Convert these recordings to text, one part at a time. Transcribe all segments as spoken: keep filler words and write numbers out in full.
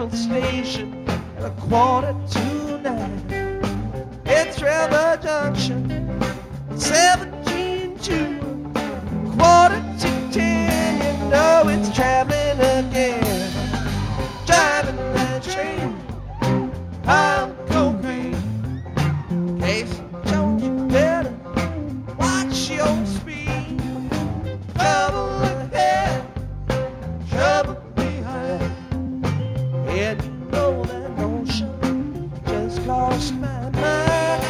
Central Station at a quarter to nine. It's River Junction, seventeen to quarter to ten. You know it's traveling again, driving that train. I'm cocaine. Casey Jones, you better watch your speed. Trouble ahead, trouble behind. And you know that notion just lost my mind.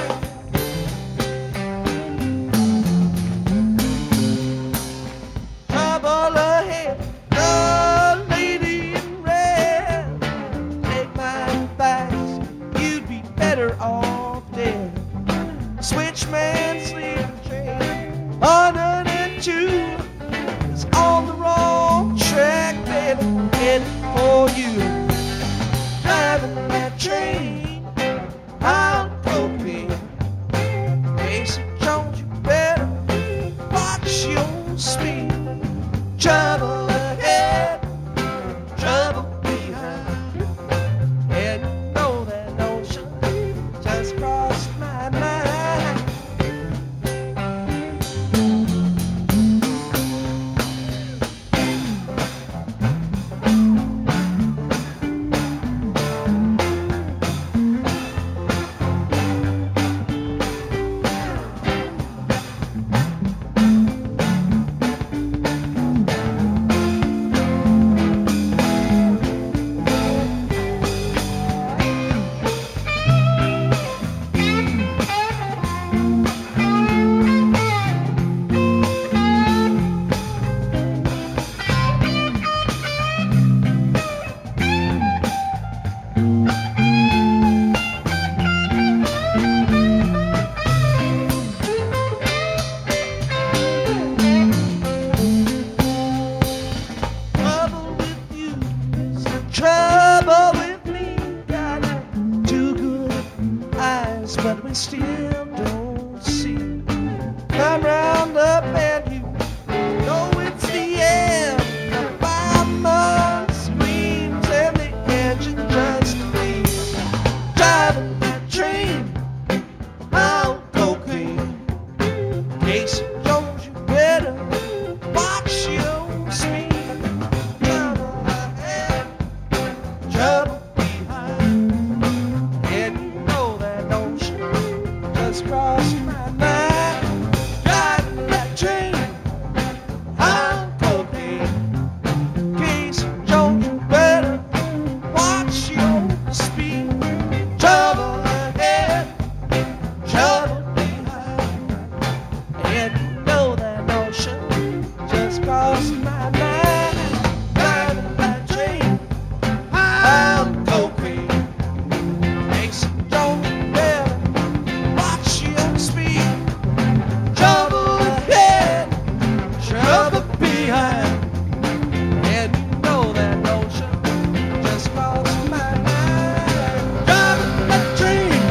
Trouble ahead, the lady in red. Take my advice, you'd be better off dead. Switchman sleeping train, one hundred two is on the wrong track, baby, heading for you. Driving that train, I'm cocaine. Casey Jones, you better watch your speed. Trouble ahead, trouble behind. And you know that notion just crossed my mind. Trouble with you is the trouble with me. Got two good eyes, but we still don't see. Come round up and you know it's the end. The fireman screams and the engine just leaves. Driving that train, I'm cocaine. Casey Jones, you better watch your speed. Trouble ahead, trouble behind. And you know that notion just crossed my mind. Driving that train, I'm cocaine. Casey Jones, you better watch your speed. Trouble ahead, trouble behind. And you know that notion just crossed my mind. Driving that train, I'm cocaine. Casey Jones, you better watch your speed. Trouble ahead, trouble behind. And you know that notion just crossed my mind. Driving that train,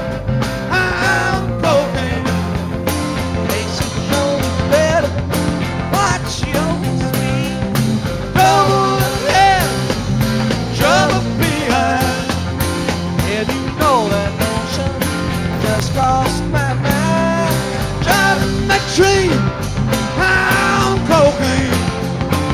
I'm cocaine. Casey Jones, you better watch your speed. Trouble ahead, trouble behind. And you know that notion just crossed my mind. Driving that train, I'm cocaine.